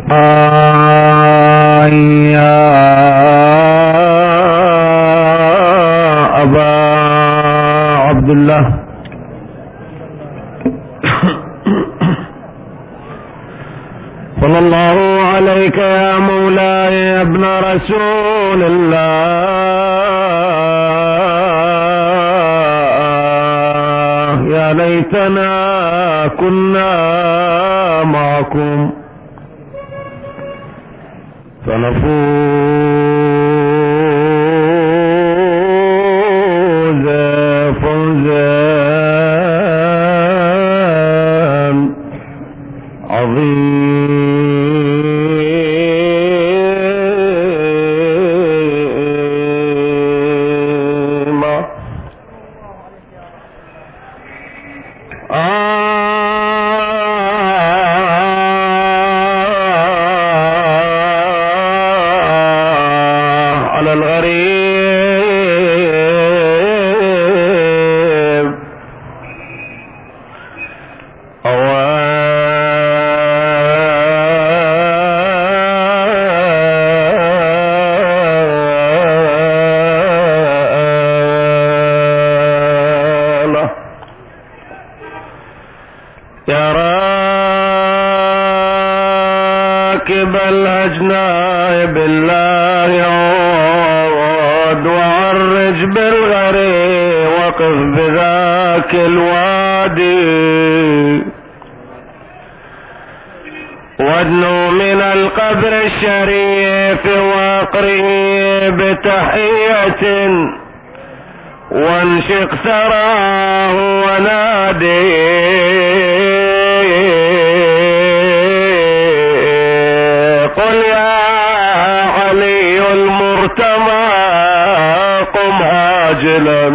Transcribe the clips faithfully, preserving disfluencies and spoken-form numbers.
يا أبا عبد الله صلى الله عليك يا مولاي يا ابن رسول الله، يا ليتنا كنا معكم فنفوز فوزا عظيما. على الغريب أواله يا راكب الأجناب بالله عود وعرج بالغري وقف بذاك الوادي وادنو من القبر الشريف وقره بتحية وانشق ثراه ونادي قل يا علي المرتمى قم عاجلا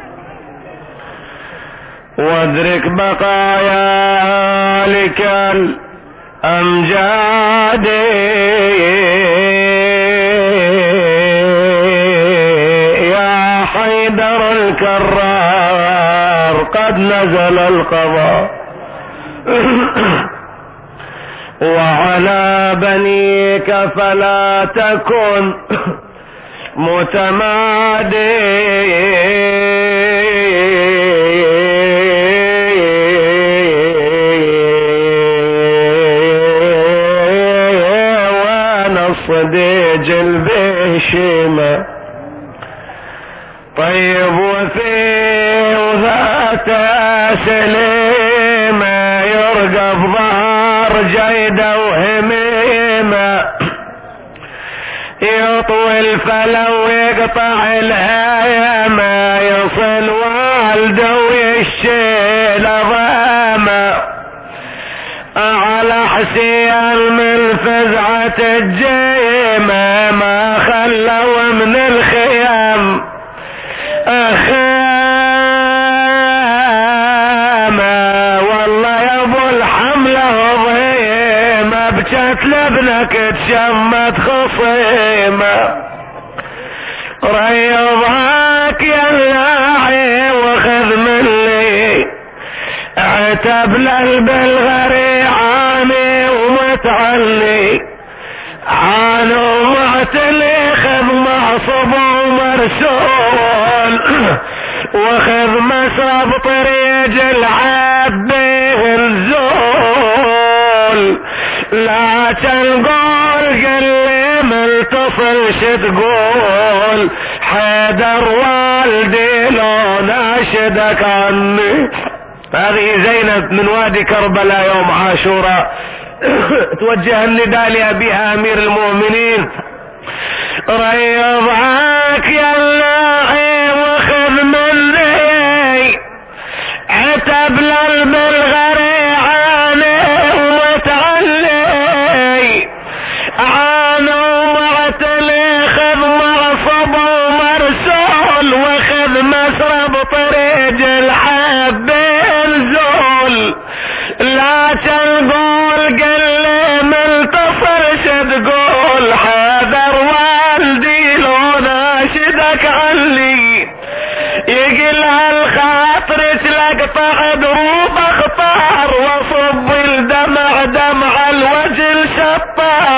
وادرك بقايا لك الأمجاد يا حيدر الكرار قد نزل القضاء وعلى بنيك فلا تكن متمادي ونصديج البشيمة طيب وفيه وذات سليمة يرقب ظهر جيدة وهميمة يطوي الفلا ويقطع الهيمة يصل والده ويشيل ضامة على حسين من فزعة الجيمة ما خلوا من الخيام أخامة والله يا ابو الحملة ضيمة بجت لابنك تشمت خصيمة ريضاك يا اللاعي وخذ مني عتب للبلغري عاني ومتعلي عاني ومعتلي خذ معصب ومرسول وخذ مسرب طريق العبي الزول لا تنقول قلي ملتصل شتقول حيدر والدي لو ناشدك عني. هذه زينب من وادي كربلاء يوم عاشوراء توجه النداء لأبيها أمير المؤمنين ريضاك يا الله وخذ مني عتب للبلغري عاني ومتعلي عاني ومعتلي خذ معصب ومرسول وخذ مسرب طريق الحب الزول لا تنقول قلي ملتصر شتقول حذر والدي لو ناشدك علي يقل هالخاطر تلقطع دروب اخطار وصب الدمع دمع الوجه الشطار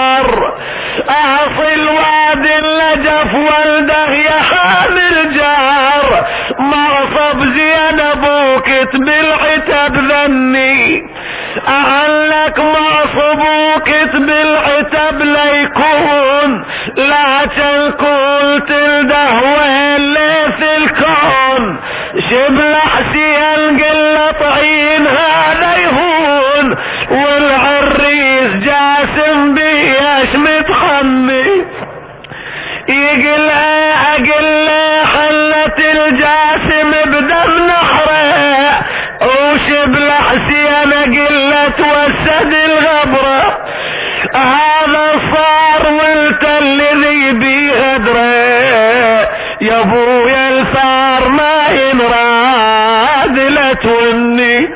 وني أعلك معصب وكتب العتب ليكون لا تنكل تلده اللي في الكون شبل حسين قل طعين هذا يهون والعريس جاسم بيش متخمي يقل اقل حلت الجاسم بدم نحره وشبل حسين قلت وسد الغبره هذا صار وانت الذي بغدره يا ابويا الفار ما ينراد لا توني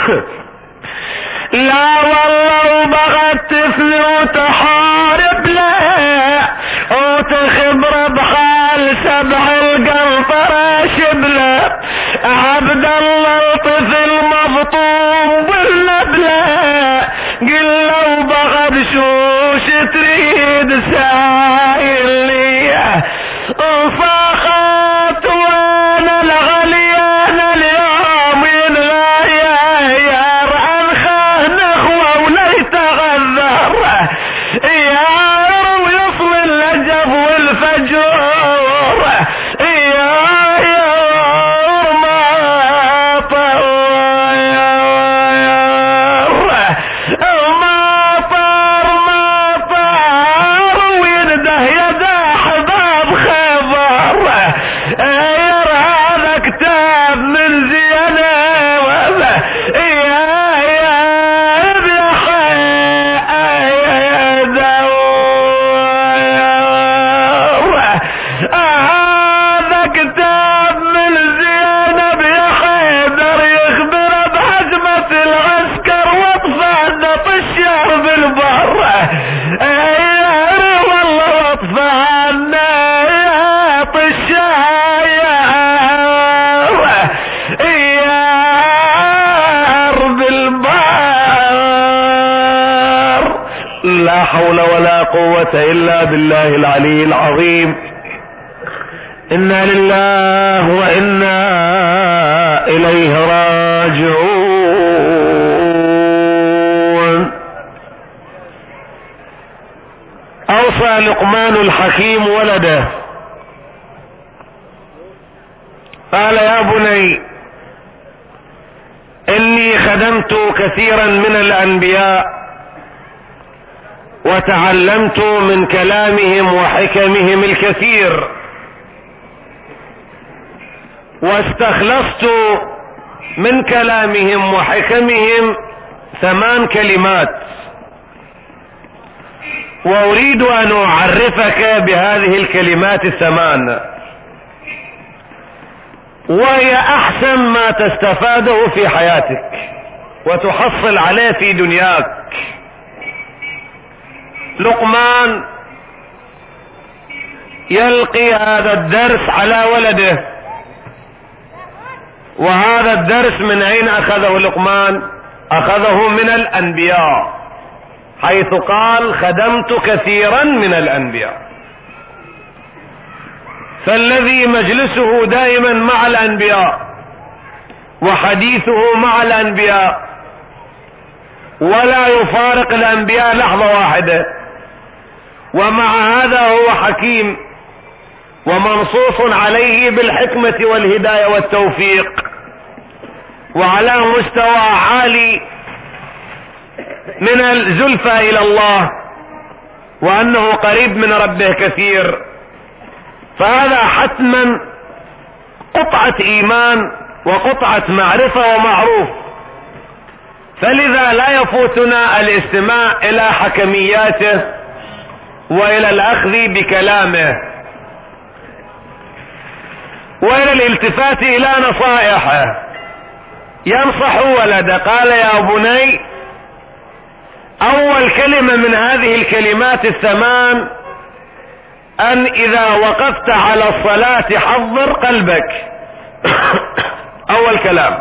لا والله وبغت تفني وتحارب له وتخبر بحال سبع القنطرة شبله عبد الله الطفل مفطوم بالنبله قل لو بغت شوش تريد سايل لي وصاخت وانا الغليان اليوم ينغير انخاه نخوة وليت غذر يا ويصل اللجب والفجور يا يا ما طار ما طار ما طار وينده يده حباب خبر يا هذا كتاب من زينه يا هذا كتاب من زينب يا حيدر يخبر بهجمة العسكر واطفالنا طشار بالبر يا والله واطفالنا يا طشار يا بالبر لا حول ولا قوة الا بالله العلي العظيم. إنا لله وإنا إليه راجعون. أوصى لقمان الحكيم ولده قال يا بني إني خدمت كثيرا من الأنبياء وتعلمت من كلامهم وحكمهم الكثير واستخلصت من كلامهم وحكمهم ثمان كلمات واريد ان اعرفك بهذه الكلمات الثمان وهي احسن ما تستفاده في حياتك وتحصل عليه في دنياك. لقمان يلقي هذا الدرس على ولده، وهذا الدرس من اين اخذه لقمان؟ اخذه من الانبياء، حيث قال خدمت كثيرا من الانبياء. فالذي مجلسه دائما مع الانبياء وحديثه مع الانبياء ولا يفارق الانبياء لحظة واحدة، ومع هذا هو حكيم ومنصوص عليه بالحكمة والهداية والتوفيق، وعلى مستوى عالي من الزلفى الى الله، وانه قريب من ربه كثير. فهذا حتما قطعة ايمان وقطعة معرفة ومعروف، فلذا لا يفوتنا الاستماع الى حكمياته والى الاخذ بكلامه والى الالتفات الى نصائحه. ينصح ولده قال يا بني، اول كلمة من هذه الكلمات الثمان ان اذا وقفت على الصلاة حضر قلبك. اول كلام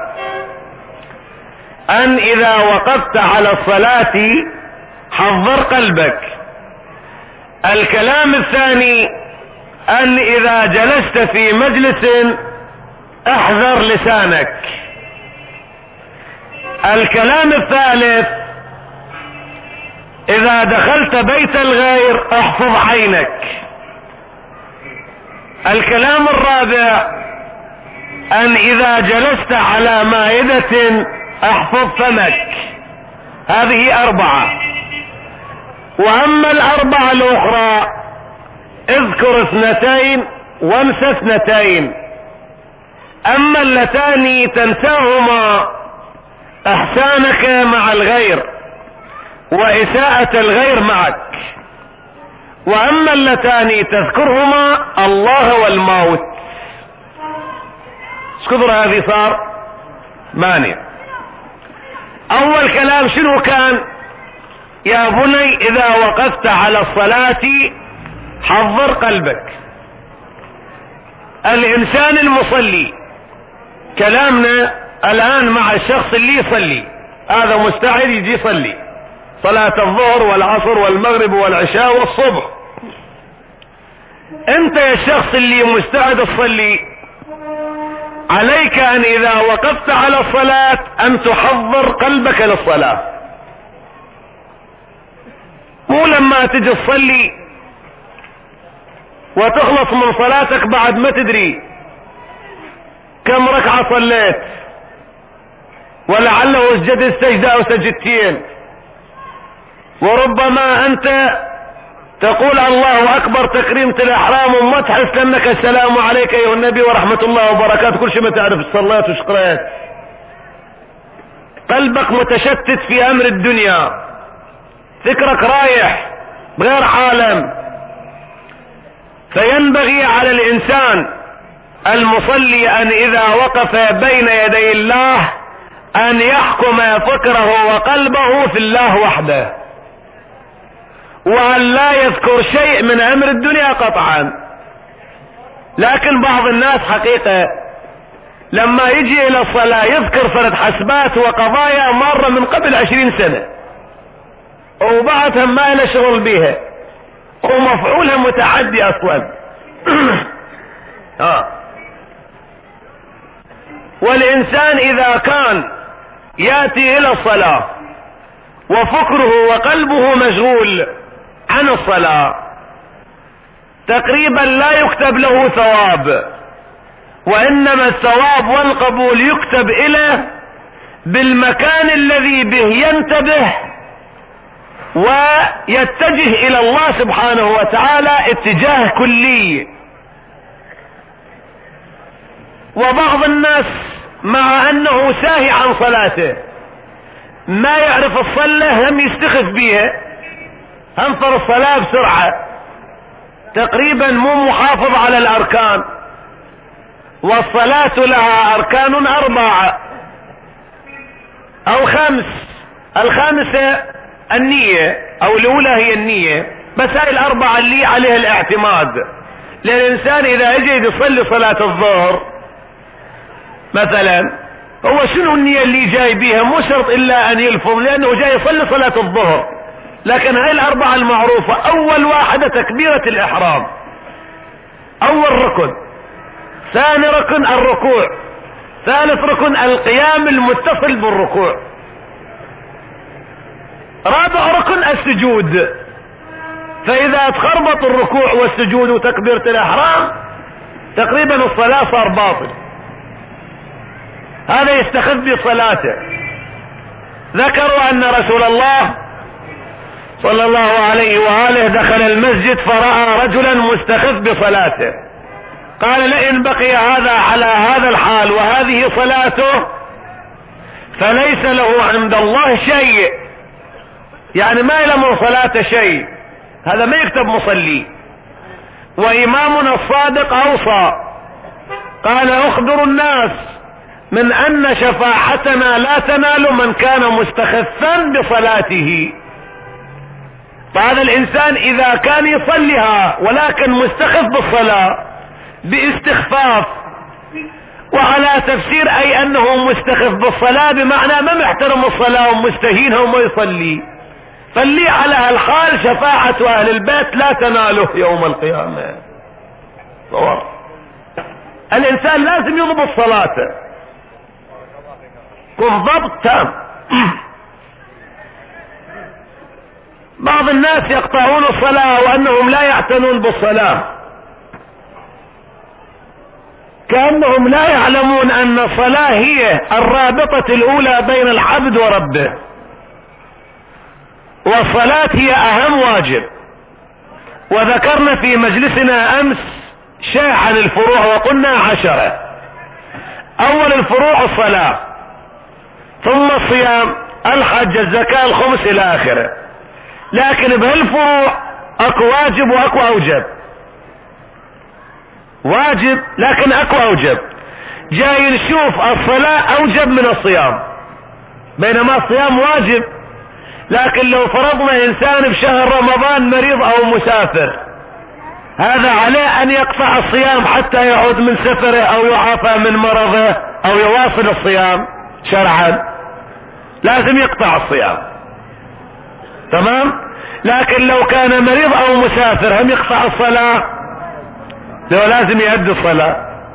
ان اذا وقفت على الصلاة حضر قلبك. الكلام الثاني ان اذا جلست في مجلس احذر لسانك. الكلام الثالث: اذا دخلت بيت الغير احفظ عينك. الكلام الرابع: ان اذا جلست على مائدة احفظ فمك. هذه اربعة. واما الاربعة الاخرى اذكر اثنتين وانسى اثنتين. اما اللتان تنساهما احسانك مع الغير واساءة الغير معك، واما اللتان تذكرهما الله والموت. اسكذر هذه صار مانع. اول كلام شنو كان؟ يا بني اذا وقفت على الصلاة حضر قلبك. الانسان المصلي، كلامنا الان مع الشخص اللي يصلي، هذا مستعد يجي يصلي صلاة الظهر والعصر والمغرب والعشاء والصبح. انت يا الشخص اللي مستعد تصلي، عليك ان اذا وقفت على الصلاة ان تحضر قلبك للصلاة. مو لما تجي تصلي وتخلص من صلاتك بعد ما تدري كم ركعة صليت، ولعله سجدت سجدة او سجدتين، وربما انت تقول الله اكبر تكريمة الاحرام وما تحس لانك السلام عليك ايها النبي ورحمة الله وبركاته، كل شيء ما تعرف صليت وش قرأت. قلبك متشتت في امر الدنيا، فكرك رايح بغير عالم. فينبغي على الانسان المصلي ان اذا وقف بين يدي الله ان يحكم فكره وقلبه في الله وحده، وان لا يذكر شيء من امر الدنيا قطعا. لكن بعض الناس حقيقة لما يجي الى الصلاة يذكر فرد حسبات وقضايا مرة من قبل عشرين سنة وبعدها ما له شغل بيها ومفعولها متعدي اصلا. آه. والانسان اذا كان ياتي الى الصلاة وفكره وقلبه مشغول عن الصلاة تقريبا لا يكتب له ثواب، وانما الثواب والقبول يكتب اليه بالمكان الذي به ينتبه ويتجه الى الله سبحانه وتعالى اتجاه كلي. وبعض الناس مع انه ساهي عن صلاته ما يعرف الصلاة هم يستخف بيها، هم فر الصلاة بسرعة، تقريبا مو محافظ على الاركان. والصلاة لها اركان اربعة او خمس. الخامسة النية، او الاولى هي النية، بس هاي الاربعة اللي عليها الاعتماد. للانسان اذا اجي يصلي صلاة الظهر مثلا، هو شنو النية اللي جاي بيها؟ مو شرط الا ان يلفظ لانه جاي يصلي صلاة الظهر، لكن هاي الاربعة المعروفة. اول واحدة تكبيرة الاحرام، اول ركن. ثاني ركن الركوع. ثالث ركن القيام المتصل بالركوع. رابع ركن السجود. فاذا تخربط الركوع والسجود وتكبيرة الاحرام تقريبا الصلاة صار باطل، هذا يستخف بصلاته. ذكروا ان رسول الله صلى الله عليه وآله دخل المسجد فرأى رجلا مستخف بصلاته، قال لئن بقي هذا على هذا الحال وهذه صلاته فليس له عند الله شيء، يعني ما يلم صلاة شيء، هذا ما يكتب مصلي. وإمامنا الصادق أوصى قال اخبروا الناس من ان شفاعتنا لا تنال من كان مستخفا بصلاته. فهذا الانسان اذا كان يصليها ولكن مستخف بالصلاة باستخفاف، وعلى تفسير اي انه مستخف بالصلاة بمعنى ما محترم الصلاة ومستهينها وما يصلي، فاللي على هالحال شفاعة اهل البيت لا تناله يوم القيامة. صور الانسان لازم يضبط صلاته كن ضبط تام. بعض الناس يقطعون الصلاة وأنهم لا يعتنون بالصلاة، كأنهم لا يعلمون أن الصلاة هي الرابطة الأولى بين العبد وربه، والصلاة هي أهم واجب. وذكرنا في مجلسنا أمس شيء عن الفروع وقلنا عشرة. أول الفروع الصلاة، ثم الصيام، الحج، الزكاة، الخمس إلى آخره. لكن بهالفروع اكو واجب واكو اوجب. واجب لكن اكو اوجب. جاي نشوف الصلاة اوجب من الصيام، بينما الصيام واجب. لكن لو فرضنا انسان بشهر رمضان مريض او مسافر، هذا عليه ان يقطع الصيام حتى يعود من سفره او يعافى من مرضه او يواصل الصيام شرعا، لازم يقطع الصيام. تمام. لكن لو كان مريض او مسافر هم يقطع الصلاة؟ لو لازم يؤدي الصلاة.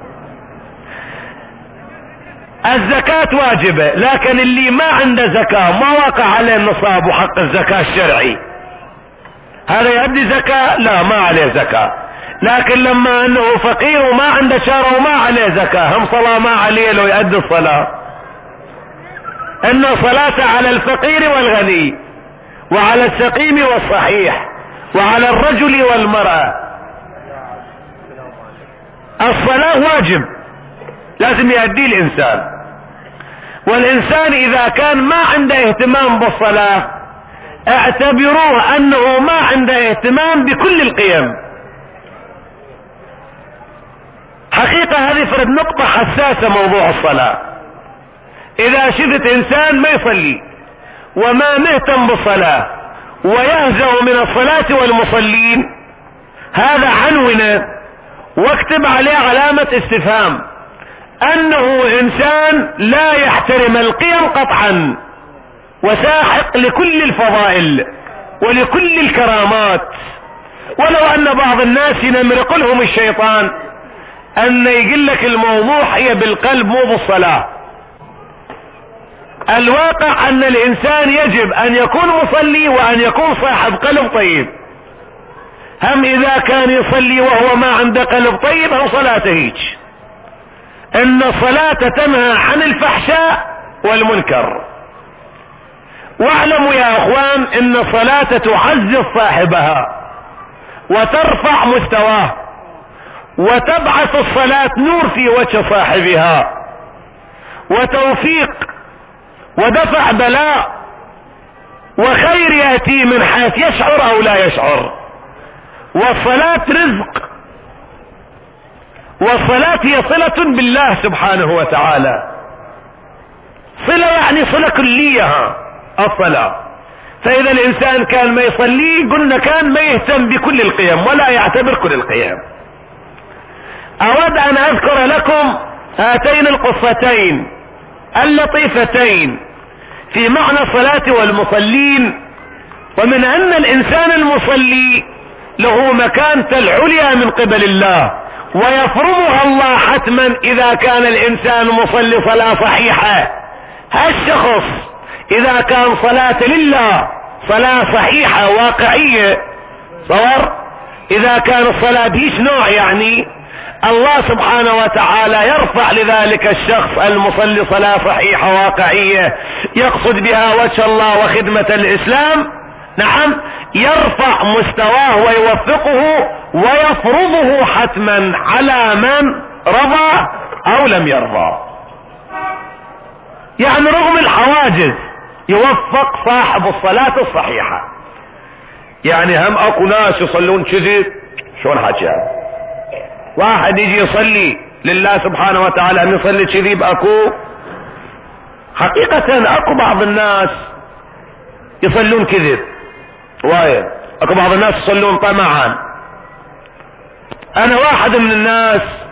الزكاة واجبة، لكن اللي ما عنده زكاة ما وقع عليه النصاب وحق الزكاة الشرعي، هذا يؤدي زكاة؟ لا، ما عليه زكاة. لكن لما انه فقير وما عنده شهر وما عليه زكاة، هم صلاة ما عليه لو يؤدي الصلاة. ان صلاة على الفقير والغني، وعلى السقيم والصحيح، وعلى الرجل والمرأة. الصلاة واجب لازم يؤديه الانسان. والانسان اذا كان ما عنده اهتمام بالصلاة اعتبروه انه ما عنده اهتمام بكل القيم. حقيقة هذه فرد نقطة حساسة موضوع الصلاة. اذا شفت انسان ما يصلي وما مهتم بالصلاة ويهزأ من الصلاة والمصلين، هذا عنونه واكتب عليه علامة استفهام، انه انسان لا يحترم القيم قطعا، وساحق لكل الفضائل ولكل الكرامات. ولو ان بعض الناس ينمرق لهم الشيطان ان يقول لك الموضوع هي بالقلب مو بالصلاة. الواقع ان الانسان يجب ان يكون مصلي وان يكون صاحب قلب طيب. هم اذا كان يصلي وهو ما عنده قلب طيب هم صلاته هيج. ان الصلاة تنهى عن الفحشاء والمنكر. واعلموا يا اخوان ان الصلاة تعزز صاحبها وترفع مستواه، وتبعث الصلاة نور في وجه صاحبها وتوفيق ودفع بلاء وخير يأتي من حيث يشعر او لا يشعر. والصلاة رزق، والصلاة هي صلة بالله سبحانه وتعالى. صلة يعني صلة كلية الصلاة. فاذا الانسان كان ما يصلي قلنا كان ما يهتم بكل القيم ولا يعتبر كل القيم. اود ان اذكر لكم هاتين القصتين اللطيفتين في معنى الصلاة والمصلين، ومن ان الانسان المصلي له مكانة العليا من قبل الله ويفرضها الله حتما اذا كان الانسان مصلي صلاة صحيحة. هالشخص اذا كان صلاة لله صلاة صحيحة واقعية، صور اذا كان الصلاة بيش نوع، يعني الله سبحانه وتعالى يرفع لذلك الشخص المصلي صلاة صحيحة واقعية يقصد بها وجه الله وخدمة الاسلام. نعم، يرفع مستواه ويوفقه ويفرضه حتما على من رضى او لم يرضى. يعني رغم الحواجز يوفق صاحب الصلاة الصحيحة. يعني هم اكو ناس يصلون كذب، شلون حكى واحد يجي يصلي لله سبحانه وتعالى ان يصلي كذب؟ اكو حقيقة اكو بعض الناس يصلون كذب وايد، اكو بعض الناس يصلون طمعا. انا واحد من الناس